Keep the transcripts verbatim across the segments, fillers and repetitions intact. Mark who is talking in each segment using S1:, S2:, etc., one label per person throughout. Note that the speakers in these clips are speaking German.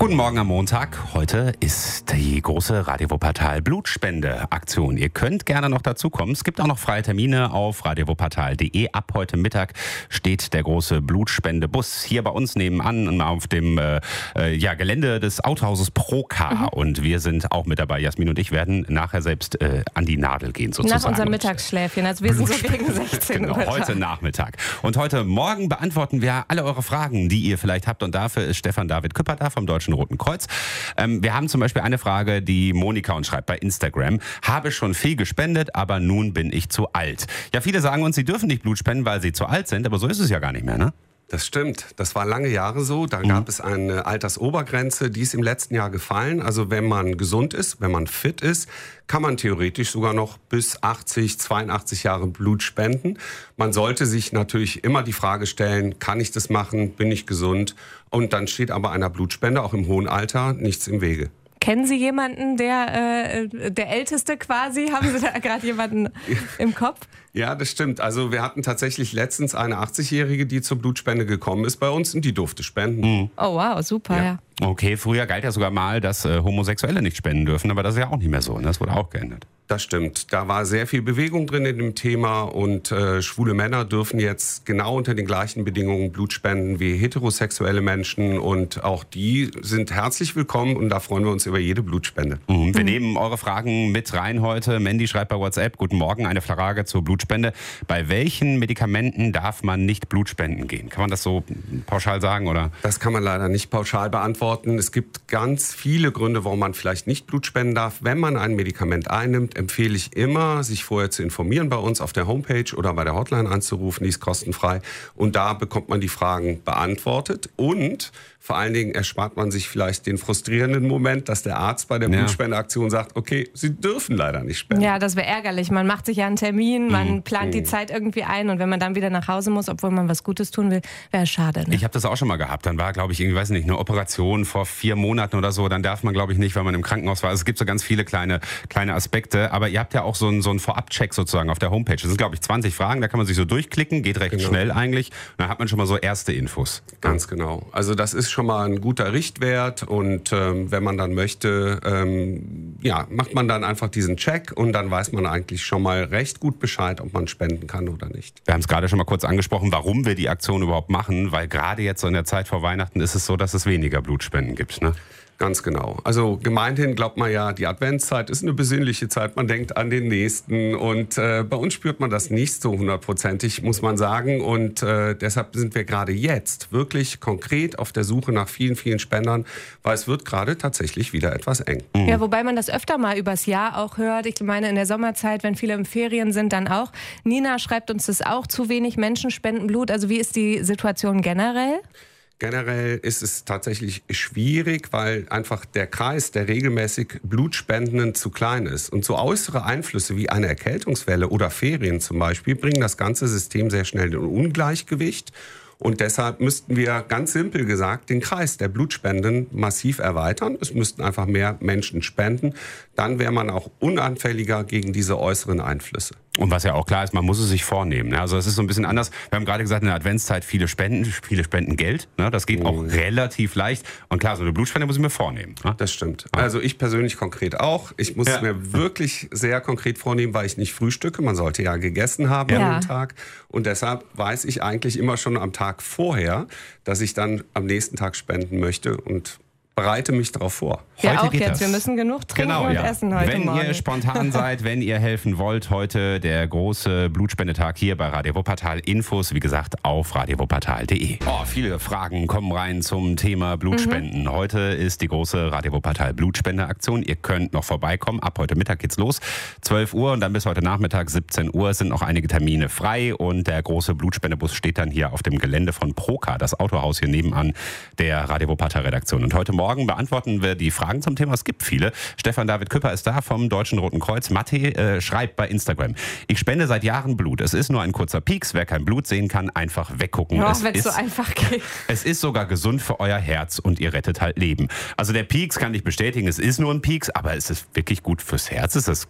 S1: Guten Morgen am Montag. Heute ist die große Radio Wuppertal Blutspende-Aktion. Ihr könnt gerne noch dazukommen. Es gibt auch noch freie Termine auf radio wuppertal punkt de. Ab heute Mittag steht der große Blutspendebus hier bei uns nebenan auf dem äh, ja, Gelände des Autohauses Procar. Mhm. Und wir sind auch mit dabei. Jasmin und ich werden nachher selbst äh, an die Nadel gehen sozusagen.
S2: Nach unserem Mittagsschläfchen. Also wir sind so gegen sechzehn Uhr.
S1: Genau, heute Nachmittag. Und heute Morgen beantworten wir alle eure Fragen, die ihr vielleicht habt. Und dafür ist Stefan David Küpper da vom Deutschen Roten Kreuz. Ähm, wir haben zum Beispiel eine Frage, die Monika uns schreibt bei Instagram. Habe schon viel gespendet, aber nun bin ich zu alt. Ja, viele sagen uns, sie dürfen nicht Blut spenden, weil sie zu alt sind, aber so ist es ja gar nicht mehr, ne?
S3: Das stimmt. Das war lange Jahre so. Da mhm. gab es eine Altersobergrenze, die ist im letzten Jahr gefallen. Also wenn man gesund ist, wenn man fit ist, kann man theoretisch sogar noch bis achtzig, zweiundachtzig Jahre Blut spenden. Man sollte sich natürlich immer die Frage stellen, kann ich das machen, bin ich gesund? Und dann steht aber einer Blutspende auch im hohen Alter nichts im Wege.
S2: Kennen Sie jemanden, der, äh, der Älteste quasi? Haben Sie da gerade jemanden im Kopf?
S3: Ja, das stimmt. Also wir hatten tatsächlich letztens eine achtzigjährige, die zur Blutspende gekommen ist bei uns und die durfte spenden.
S1: Mhm.
S2: Oh wow, super, ja. ja.
S1: Okay, früher galt ja sogar mal, dass äh, Homosexuelle nicht spenden dürfen, aber das ist ja auch nicht mehr so. Ne? Das wurde auch geändert.
S3: Das stimmt. Da war sehr viel Bewegung drin in dem Thema und äh, schwule Männer dürfen jetzt genau unter den gleichen Bedingungen Blut spenden wie heterosexuelle Menschen und auch die sind herzlich willkommen und da freuen wir uns über jede Blutspende.
S1: Mhm. Wir mhm. nehmen eure Fragen mit rein heute. Mandy schreibt bei WhatsApp, guten Morgen, eine Frage zur Blutspende. Bei welchen Medikamenten darf man nicht Blut spenden gehen? Kann man das so pauschal sagen, oder?
S3: Das kann man leider nicht pauschal beantworten. Es gibt ganz viele Gründe, warum man vielleicht nicht Blut spenden darf. Wenn man ein Medikament einnimmt, empfehle ich immer, sich vorher zu informieren bei uns auf der Homepage oder bei der Hotline anzurufen, die ist kostenfrei. Und da bekommt man die Fragen beantwortet und vor allen Dingen erspart man sich vielleicht den frustrierenden Moment, dass der Arzt bei der ja. Blutspendeaktion sagt, okay, Sie dürfen leider nicht spenden.
S2: Ja, das wäre ärgerlich. Man macht sich ja einen Termin, man mhm. plant die Zeit irgendwie ein und wenn man dann wieder nach Hause muss, obwohl man was Gutes tun will, wäre schade. Ne?
S1: Ich habe das auch schon mal gehabt. Dann war, glaube ich, irgendwie, weiß nicht, eine Operation vor vier Monaten oder so. Dann darf man, glaube ich, nicht, weil man im Krankenhaus war. Also es gibt so ganz viele kleine, kleine Aspekte. Aber ihr habt ja auch so einen, so einen Vorab-Check sozusagen auf der Homepage. Das sind, glaube ich, zwanzig Fragen. Da kann man sich so durchklicken, geht recht genau. schnell eigentlich. Und dann hat man schon mal so erste Infos.
S3: Ganz genau. Also das ist schon mal ein guter Richtwert und ähm, wenn man dann möchte, ähm, ja, macht man dann einfach diesen Check und dann weiß man eigentlich schon mal recht gut Bescheid, ob man spenden kann oder nicht.
S1: Wir haben es gerade schon mal kurz angesprochen, warum wir die Aktion überhaupt machen, weil gerade jetzt so in der Zeit vor Weihnachten ist es so, dass es weniger Blutspenden gibt, ne?
S3: Ganz genau. Also gemeinhin glaubt man ja, die Adventszeit ist eine besinnliche Zeit. Man denkt an den Nächsten und äh, bei uns spürt man das nicht so hundertprozentig, muss man sagen. Und äh, deshalb sind wir gerade jetzt wirklich konkret auf der Suche nach vielen, vielen Spendern, weil es wird gerade tatsächlich wieder etwas eng.
S2: Mhm. Ja, wobei man das öfter mal übers Jahr auch hört. Ich meine, in der Sommerzeit, wenn viele in Ferien sind, dann auch. Nina schreibt uns das auch, zu wenig Menschen spenden Blut. Also wie ist die Situation generell?
S3: Generell ist es tatsächlich schwierig, weil einfach der Kreis der regelmäßig Blutspendenden zu klein ist. Und so äußere Einflüsse wie eine Erkältungswelle oder Ferien zum Beispiel bringen das ganze System sehr schnell in Ungleichgewicht. Und deshalb müssten wir ganz simpel gesagt den Kreis der Blutspenden massiv erweitern. Es müssten einfach mehr Menschen spenden. Dann wäre man auch unanfälliger gegen diese äußeren Einflüsse.
S1: Und was ja auch klar ist, man muss es sich vornehmen. Also es ist so ein bisschen anders. Wir haben gerade gesagt, in der Adventszeit viele spenden, viele spenden Geld. Das geht auch mhm. relativ leicht. Und klar, so eine Blutspende muss ich mir vornehmen.
S3: Das stimmt. Also ich persönlich konkret auch. Ich muss ja. es mir wirklich sehr konkret vornehmen, weil ich nicht frühstücke. Man sollte ja gegessen haben ja. an dem Tag. Und deshalb weiß ich eigentlich immer schon am Tag vorher, dass ich dann am nächsten Tag spenden möchte und bereite mich darauf vor.
S2: Ja,
S1: heute
S2: auch
S1: geht
S2: jetzt.
S1: Das.
S2: Wir müssen genug trinken
S1: genau,
S2: und
S1: ja.
S2: essen heute
S1: wenn
S2: Morgen.
S1: Wenn ihr spontan seid, wenn ihr helfen wollt, heute der große Blutspendetag hier bei Radio Wuppertal. Infos, wie gesagt, auf radio wuppertal punkt de. Oh, viele Fragen kommen rein zum Thema Blutspenden. Mhm. Heute ist die große Radio Wuppertal Blutspendeaktion. Ihr könnt noch vorbeikommen. Ab heute Mittag geht's los. zwölf Uhr und dann bis heute Nachmittag siebzehn Uhr sind noch einige Termine frei. Und der große Blutspendebus steht dann hier auf dem Gelände von Procar, das Autohaus hier nebenan der Radio Wuppertal Redaktion. Und heute Morgen beantworten wir die Fragen zum Thema. Es gibt viele. Stefan David Küpper ist da vom Deutschen Roten Kreuz. Matti äh, schreibt bei Instagram: Ich spende seit Jahren Blut. Es ist nur ein kurzer Pieks. Wer kein Blut sehen kann, einfach weggucken.
S2: Ja, wenn es so einfach geht.
S1: Es ist sogar gesund für euer Herz und ihr rettet halt Leben. Also der Pieks kann ich bestätigen, es ist nur ein Pieks, aber es ist wirklich gut fürs Herz. Es ist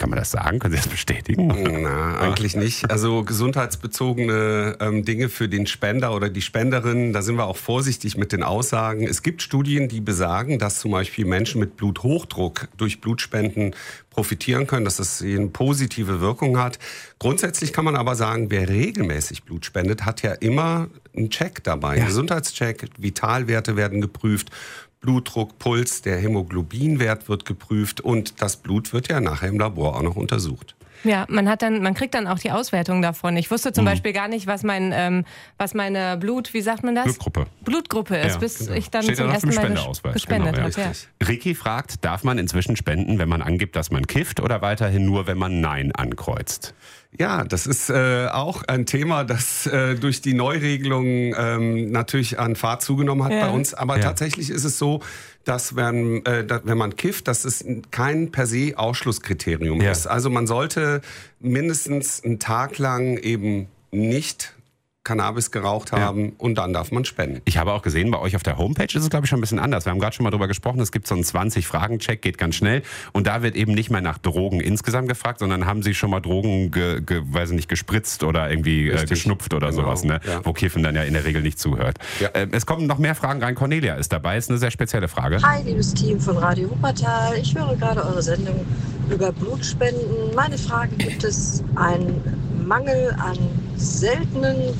S1: Kann man das sagen? Können Sie das bestätigen?
S3: Na, eigentlich nicht. Also gesundheitsbezogene ähm, Dinge für den Spender oder die Spenderin, da sind wir auch vorsichtig mit den Aussagen. Es gibt Studien, die besagen, dass zum Beispiel Menschen mit Bluthochdruck durch Blutspenden profitieren können, dass das eine positive Wirkung hat. Grundsätzlich kann man aber sagen, wer regelmäßig Blut spendet, hat ja immer einen Check dabei. Ja. Gesundheitscheck, Vitalwerte werden geprüft, Blutdruck, Puls, der Hämoglobinwert wird geprüft und das Blut wird ja nachher im Labor auch noch untersucht.
S2: Ja, man hat dann, man kriegt dann auch die Auswertung davon. Ich wusste zum mhm. Beispiel gar nicht, was mein, ähm, was meine Blut, wie sagt man das?
S1: Blutgruppe.
S2: Blutgruppe ist, ja, bis genau. ich dann
S1: Steht
S2: zum
S1: dann
S2: ersten Mal
S1: Spendeausweis.
S2: gespendet
S1: genau,
S2: habe.
S1: Ja. Ja. Ricky fragt, darf man inzwischen spenden, wenn man angibt, dass man kifft, oder weiterhin nur, wenn man Nein ankreuzt?
S3: Ja, das ist äh, auch ein Thema, das äh, durch die Neuregelung ähm, natürlich an Fahrt zugenommen hat ja. bei uns. Aber ja. tatsächlich ist es so, dass wenn, äh, da, wenn man kifft, dass es kein per se Ausschlusskriterium ja. ist. Also man sollte mindestens einen Tag lang eben nicht Cannabis geraucht haben ja. und dann darf man spenden.
S1: Ich habe auch gesehen, bei euch auf der Homepage ist es, glaube ich, schon ein bisschen anders. Wir haben gerade schon mal drüber gesprochen, es gibt so einen zwanzig-Fragen-Check, geht ganz schnell. Und da wird eben nicht mehr nach Drogen insgesamt gefragt, sondern haben Sie schon mal Drogen, ge, ge, weiß nicht, gespritzt oder irgendwie äh, geschnupft oder genau. sowas, ne? Ja. Wo Kiffen dann ja in der Regel nicht zuhört. Ja. Äh, es kommen noch mehr Fragen rein. Cornelia ist dabei, ist eine sehr spezielle Frage.
S4: Hi, liebes Team von Radio Wuppertal. Ich höre gerade eure Sendung über Blutspenden. Meine Frage, gibt es einen Mangel an seltenen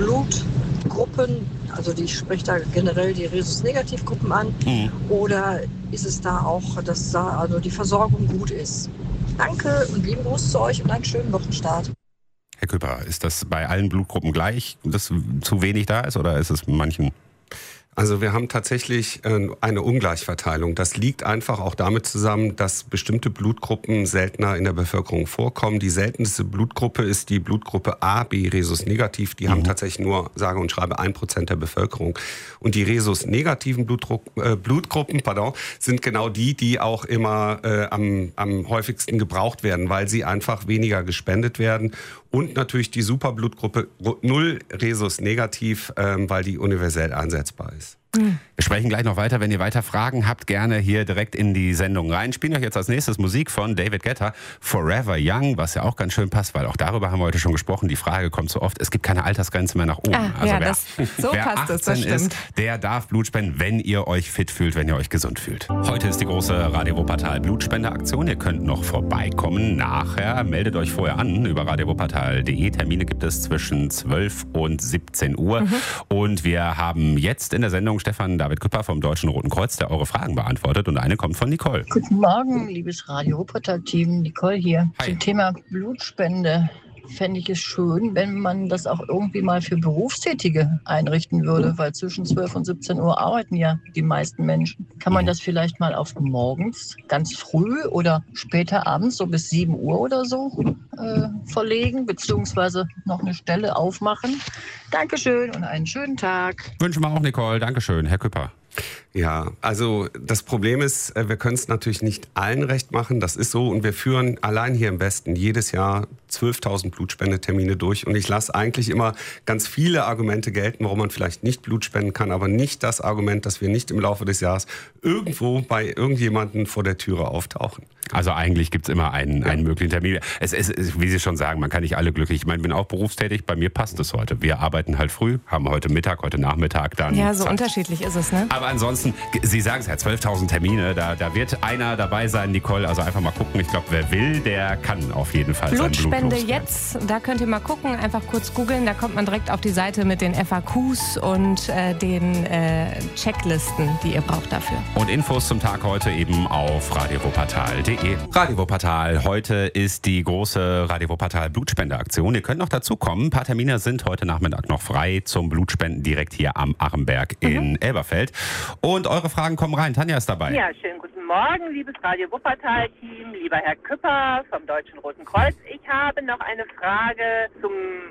S4: Blutgruppen, also die spricht da generell die Rhesus-Negativgruppen an, mhm. oder ist es da auch, dass da also die Versorgung gut ist? Danke und lieben Gruß zu euch und einen schönen Wochenstart.
S1: Herr Küpper, ist das bei allen Blutgruppen gleich, dass zu wenig da ist, oder ist es manchen?
S3: Also wir haben tatsächlich eine Ungleichverteilung. Das liegt einfach auch damit zusammen, dass bestimmte Blutgruppen seltener in der Bevölkerung vorkommen. Die seltenste Blutgruppe ist die Blutgruppe A, B, Rhesus-negativ. Die mhm. haben tatsächlich nur, sage und schreibe, ein Prozent der Bevölkerung. Und die Rhesus-negativen Blutdruck, äh, Blutgruppen pardon, sind genau die, die auch immer äh, am, am häufigsten gebraucht werden, weil sie einfach weniger gespendet werden. Und natürlich die Superblutgruppe null Rhesus-negativ, ähm, weil die universell einsetzbar ist.
S1: Wir sprechen gleich noch weiter. Wenn ihr weiter Fragen habt, gerne hier direkt in die Sendung rein. Spielen euch jetzt als nächstes Musik von David Guetta, Forever Young, was ja auch ganz schön passt, weil auch darüber haben wir heute schon gesprochen. Die Frage kommt so oft, es gibt keine Altersgrenze mehr nach oben.
S2: Ah,
S1: also
S2: ja,
S1: wer,
S2: das, so
S1: wer
S2: passt
S1: achtzehn
S2: es, das stimmt.
S1: ist, der darf Blut spenden, wenn ihr euch fit fühlt, wenn ihr euch gesund fühlt. Heute ist die große Radio Wuppertal Blutspendeaktion. Ihr könnt noch vorbeikommen. Nachher meldet euch vorher an über radio wuppertal punkt de. Termine gibt es zwischen zwölf und siebzehn Uhr. Mhm. Und wir haben jetzt in der Sendung Stefan David Küpper vom Deutschen Roten Kreuz, der eure Fragen beantwortet. Und eine kommt von Nicole.
S5: Guten Morgen, liebes Radio Wuppertal-Team. Nicole hier. Hi. Zum Thema Blutspende fände ich es schön, wenn man das auch irgendwie mal für Berufstätige einrichten würde, weil zwischen zwölf und siebzehn Uhr arbeiten ja die meisten Menschen. Kann man das vielleicht mal auf morgens, ganz früh oder später abends, so bis sieben Uhr oder so, äh, verlegen, beziehungsweise noch eine Stelle aufmachen? Dankeschön und einen schönen Tag.
S1: Wünschen wir auch, Nicole. Dankeschön, Herr Küpper.
S3: Ja, also das Problem ist, wir können es natürlich nicht allen recht machen, das ist so. Und wir führen allein hier im Westen jedes Jahr zwölftausend Blutspendetermine durch. Und ich lasse eigentlich immer ganz viele Argumente gelten, warum man vielleicht nicht Blut spenden kann, aber nicht das Argument, dass wir nicht im Laufe des Jahres irgendwo bei irgendjemandem vor der Türe auftauchen.
S1: Also eigentlich gibt es immer einen, ja. einen möglichen Termin. Es ist, wie Sie schon sagen, man kann nicht alle glücklich. Ich meine, ich bin auch berufstätig, bei mir passt es heute. Wir arbeiten halt früh, haben heute Mittag, heute Nachmittag dann.
S2: Ja, so
S1: Zeit.
S2: Unterschiedlich ist es, ne?
S1: Aber ansonsten, Sie sagen es ja, zwölftausend Termine, da, da wird einer dabei sein, Nicole. Also einfach mal gucken. Ich glaube, wer will, der kann auf jeden Fall sein Blut
S2: Blutspende jetzt, da könnt ihr mal gucken, einfach kurz googeln. Da kommt man direkt auf die Seite mit den F A Qs und äh, den äh, Checklisten, die ihr braucht dafür.
S1: Und Infos zum Tag heute eben auf radio wuppertal punkt de. Radio Wuppertal, heute ist die große Radio Wuppertal Blutspendeaktion. Ihr könnt noch dazukommen. Ein paar Termine sind heute Nachmittag noch frei zum Blutspenden direkt hier am Achenberg mhm. in Elberfeld. Und eure Fragen kommen rein. Tanja ist dabei.
S6: Ja, schönen guten Morgen, liebes Radio Wuppertal-Team, lieber Herr Küpper vom Deutschen Roten Kreuz. Ich habe noch eine Frage zum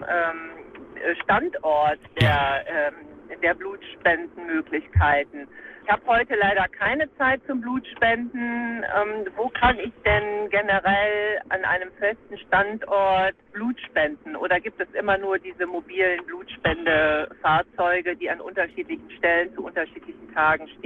S6: ähm, Standort der,
S1: Ja.
S6: ähm, der Blutspendenmöglichkeiten. Ich habe heute leider keine Zeit zum Blutspenden. Ähm, wo kann ich denn generell an einem festen Standort Blut spenden? Oder gibt es immer nur diese mobilen Blutspendefahrzeuge, die an unterschiedlichen Stellen zu unterschiedlichen Tagen stehen?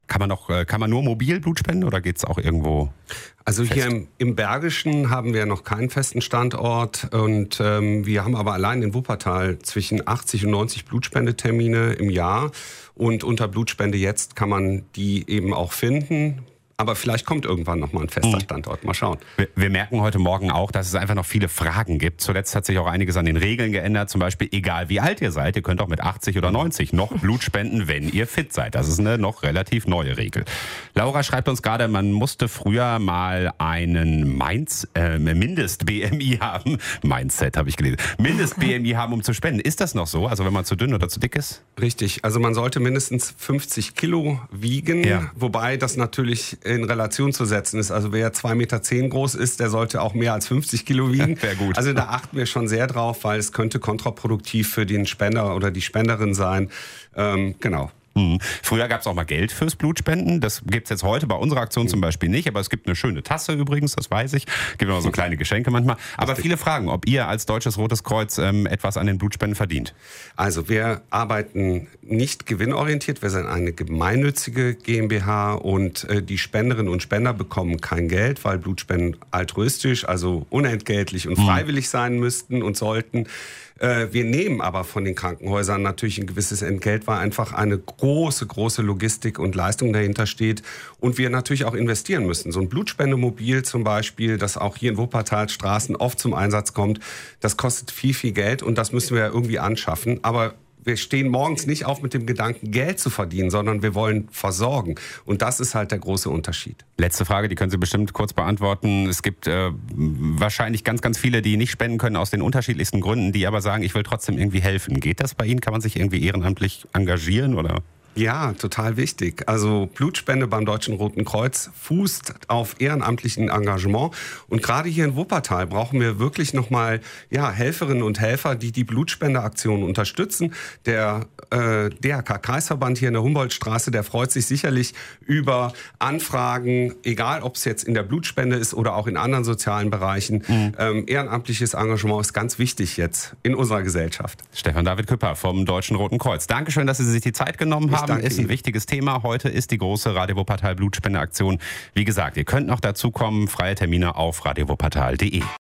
S1: Kann man noch, kann man nur mobil Blut spenden oder geht es auch irgendwo?
S3: Also
S1: fest?
S3: hier im, im Bergischen haben wir noch keinen festen Standort und ähm, wir haben aber allein in Wuppertal zwischen achtzig und neunzig Blutspendetermine im Jahr und unter Blutspende jetzt kann man die eben auch finden. Aber vielleicht kommt irgendwann noch mal ein fester Standort. Mal schauen.
S1: Wir, wir merken heute Morgen auch, dass es einfach noch viele Fragen gibt. Zuletzt hat sich auch einiges an den Regeln geändert. Zum Beispiel, egal wie alt ihr seid, ihr könnt auch mit achtzig oder neunzig noch Blut spenden, wenn ihr fit seid. Das ist eine noch relativ neue Regel. Laura schreibt uns gerade, man musste früher mal einen Mainz, äh, Mindest-B M I haben. Mindset habe ich gelesen. Mindest-B M I haben, um zu spenden. Ist das noch so? Also wenn man zu dünn oder zu dick ist?
S3: Richtig. Also man sollte mindestens fünfzig Kilo wiegen.
S1: Ja.
S3: Wobei das natürlich in Relation zu setzen ist. Also wer zwei Meter zehn groß ist, der sollte auch mehr als fünfzig Kilo wiegen.
S1: Sehr gut.
S3: Also da achten wir schon sehr drauf, weil es könnte kontraproduktiv für den Spender oder die Spenderin sein. Ähm, genau.
S1: Mhm. Früher gab es auch mal Geld fürs Blutspenden. Das gibt es jetzt heute bei unserer Aktion zum Beispiel nicht. Aber es gibt eine schöne Tasse übrigens, das weiß ich. Gibt immer so kleine Geschenke manchmal. Aber viele fragen, ob ihr als Deutsches Rotes Kreuz ähm, etwas an den Blutspenden verdient.
S3: Also wir arbeiten nicht gewinnorientiert. Wir sind eine gemeinnützige GmbH und äh, die Spenderinnen und Spender bekommen kein Geld, weil Blutspenden altruistisch, also unentgeltlich und freiwillig sein müssten und sollten. Wir nehmen aber von den Krankenhäusern natürlich ein gewisses Entgelt, weil einfach eine große, große Logistik und Leistung dahinter steht und wir natürlich auch investieren müssen. So ein Blutspendemobil zum Beispiel, das auch hier in Wuppertal Straßen oft zum Einsatz kommt, das kostet viel, viel Geld und das müssen wir irgendwie anschaffen. Aber wir stehen morgens nicht auf mit dem Gedanken, Geld zu verdienen, sondern wir wollen versorgen. Und das ist halt der große Unterschied.
S1: Letzte Frage, die können Sie bestimmt kurz beantworten. Es gibt äh, wahrscheinlich ganz, ganz viele, die nicht spenden können aus den unterschiedlichsten Gründen, die aber sagen, ich will trotzdem irgendwie helfen. Geht das bei Ihnen? Kann man sich irgendwie ehrenamtlich engagieren oder?
S3: Ja, total wichtig. Also Blutspende beim Deutschen Roten Kreuz fußt auf ehrenamtlichen Engagement. Und gerade hier in Wuppertal brauchen wir wirklich nochmal ja, Helferinnen und Helfer, die die Blutspendeaktion unterstützen. Der äh, D R K-Kreisverband hier in der Humboldtstraße, der freut sich sicherlich über Anfragen, egal ob es jetzt in der Blutspende ist oder auch in anderen sozialen Bereichen. Mhm. Ähm, ehrenamtliches Engagement ist ganz wichtig jetzt in unserer Gesellschaft.
S1: Stefan David Küpper vom Deutschen Roten Kreuz. Dankeschön, dass Sie sich die Zeit genommen haben. Ist ein Ihnen. wichtiges Thema. Heute ist die große Radio Wuppertal Blutspendeaktion. Wie gesagt, ihr könnt noch dazu kommen. Freie Termine auf radio wuppertal punkt de.